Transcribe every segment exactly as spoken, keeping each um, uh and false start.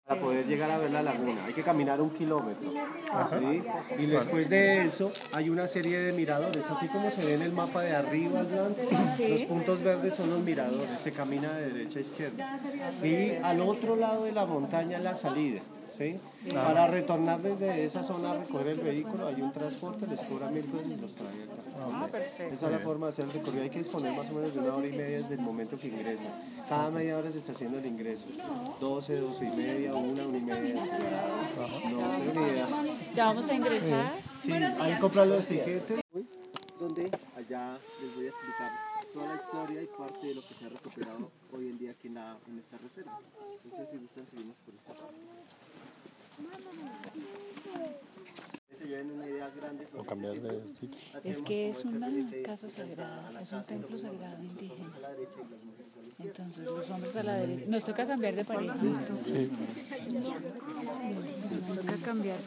Para poder llegar a ver la laguna hay que caminar un kilómetro, ¿sí? Y después de eso hay una serie de miradores, así como se ve en el mapa de arriba, blanco, los puntos verdes son los miradores, se camina de derecha a izquierda. Y al otro lado de la montaña la salida, ¿sí? Para retornar desde esa zona a recoger el vehículo hay un transporte, les cobra mil pesos y los trae acá. Ah, perfecto. Esa es la forma de hacer el recorrido, hay que disponer más o menos de una hora y media desde el momento que ingresan. Cada media hora se está haciendo el ingreso, doce, doce y media, una, una y media. No, no tengo ni idea. Ya vamos a ingresar. Sí, hay que comprar los tiquetes. Donde allá les voy a explicar toda la historia y parte de lo que se ha recuperado hoy en día aquí en, la, en esta reserva. Entonces, si gustan, seguimos por esta parte. Se lleven una idea grande sobre O cambiar este de sitio. Es que es una casa sagrada, es un templo sagrado indígena. Entonces los hombres a la derecha. Nos toca cambiar de pareja. Nos toca, Sí. nos toca cambiar.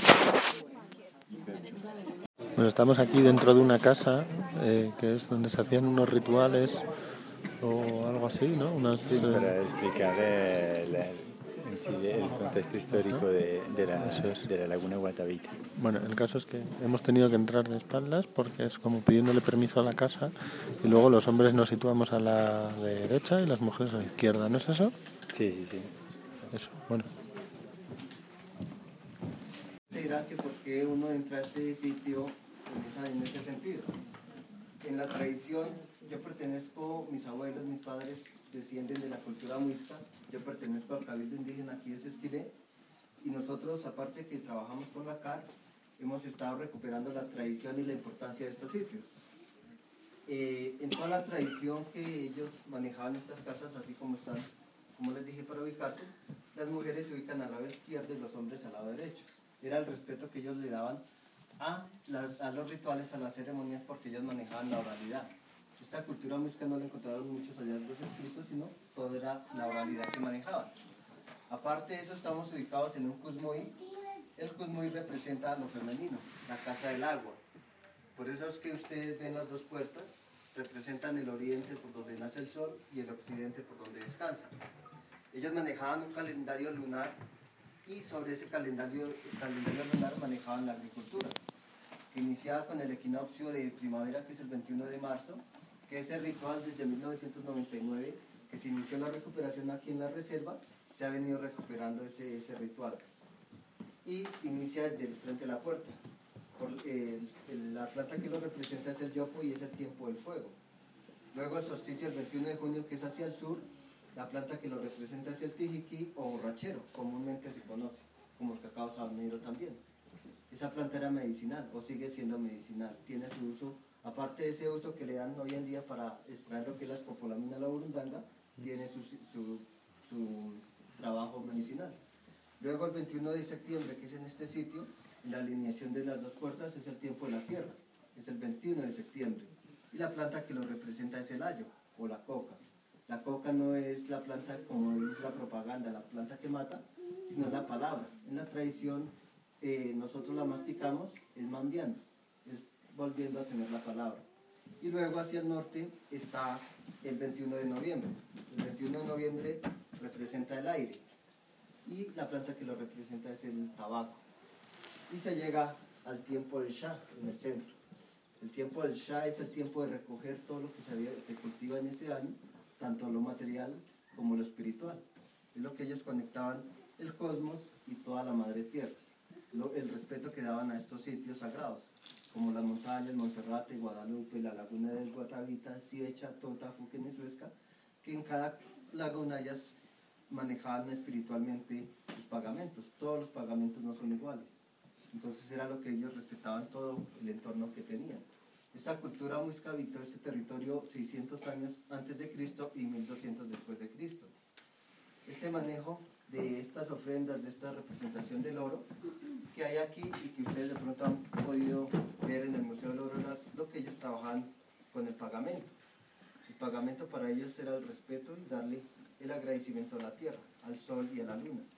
Bueno, estamos aquí dentro de una casa eh, que es donde se hacían unos rituales o algo así, ¿no? Unas, Sí, eh, para explicar eh, la, en sí, el contexto histórico de, de, la, de la laguna Guatavita. Bueno, el caso es que hemos tenido que entrar de espaldas porque es como pidiéndole permiso a la casa y luego los hombres nos situamos a la derecha y las mujeres a la izquierda, ¿no es eso? Sí, sí, sí. Eso, bueno. Se dirá que por qué uno entra a este sitio en, esa, en ese sentido. En la tradición, yo pertenezco, mis abuelos, mis padres descienden de la cultura muisca, yo pertenezco al cabildo indígena aquí de Sesquilé, y nosotros, aparte que trabajamos con la C A R, hemos estado recuperando la tradición y la importancia de estos sitios. Eh, en toda la tradición que ellos manejaban estas casas, así como están, como les dije, para ubicarse, las mujeres se ubican al lado izquierdo y los hombres al lado derecho. Era el respeto que ellos le daban a, la, a los rituales, a las ceremonias, porque ellos manejaban la oralidad. Esta cultura muisca no la encontraron muchos hallazgos escritos, sino toda era la oralidad que manejaban. Aparte de eso, estamos ubicados en un cusmoí. El cusmoí representa lo femenino, la casa del agua. Por eso es que ustedes ven las dos puertas, representan el oriente por donde nace el sol y el occidente por donde descansa. Ellos manejaban un calendario lunar y sobre ese calendario, calendario lunar manejaban la agricultura, que iniciaba con el equinoccio de primavera, que es el veintiuno de marzo, que ese ritual desde mil novecientos noventa y nueve, que se inició la recuperación aquí en la reserva, se ha venido recuperando ese, ese ritual. Y inicia desde el frente de la puerta. Por, eh, el, la planta que lo representa es el yopo y es el tiempo del fuego. Luego el solsticio el veintiuno de junio, que es hacia el sur, la planta que lo representa es el tijiquí o borrachero, comúnmente se conoce, como el cacao sabanero también. Esa planta era medicinal, o sigue siendo medicinal, tiene su uso, aparte de ese uso que le dan hoy en día para extraer lo que es la escopolamina o la burundanga, tiene su, su, su trabajo medicinal. Luego el veintiuno de septiembre, que es en este sitio, la alineación de las dos puertas es el tiempo de la tierra, es el veintiuno de septiembre. Y la planta que lo representa es el ayo, o la coca. La coca no es la planta como dice la propaganda, la planta que mata, sino la palabra. En la tradición eh, nosotros la masticamos, es mambiando, es volviendo a tener la palabra. Y luego hacia el norte está el veintiuno de noviembre. El veintiuno de noviembre representa el aire y la planta que lo representa es el tabaco. Y se llega al tiempo del Shah en el centro. El tiempo del Shah es el tiempo de recoger todo lo que se, había, se cultiva en ese año, tanto lo material como lo espiritual. Es lo que ellos conectaban el cosmos y toda la madre tierra. Lo, el respeto que daban a estos sitios sagrados, como las montañas, Monserrate, Guadalupe, la laguna del Guatavita, Siecha, Tota, Fuquen y Suezca, que en cada laguna ellas manejaban espiritualmente sus pagamentos. Todos los pagamentos no son iguales. Entonces era lo que ellos respetaban, todo el entorno que tenían. Esta cultura muisca habitó ese territorio seiscientos años antes de Cristo y mil doscientos después de Cristo. Este manejo de estas ofrendas, de esta representación del oro que hay aquí y que ustedes de pronto han podido ver en el Museo del Oro, era lo que ellos trabajaban con el pagamento. El pagamento para ellos era el respeto y darle el agradecimiento a la tierra, al sol y a la luna.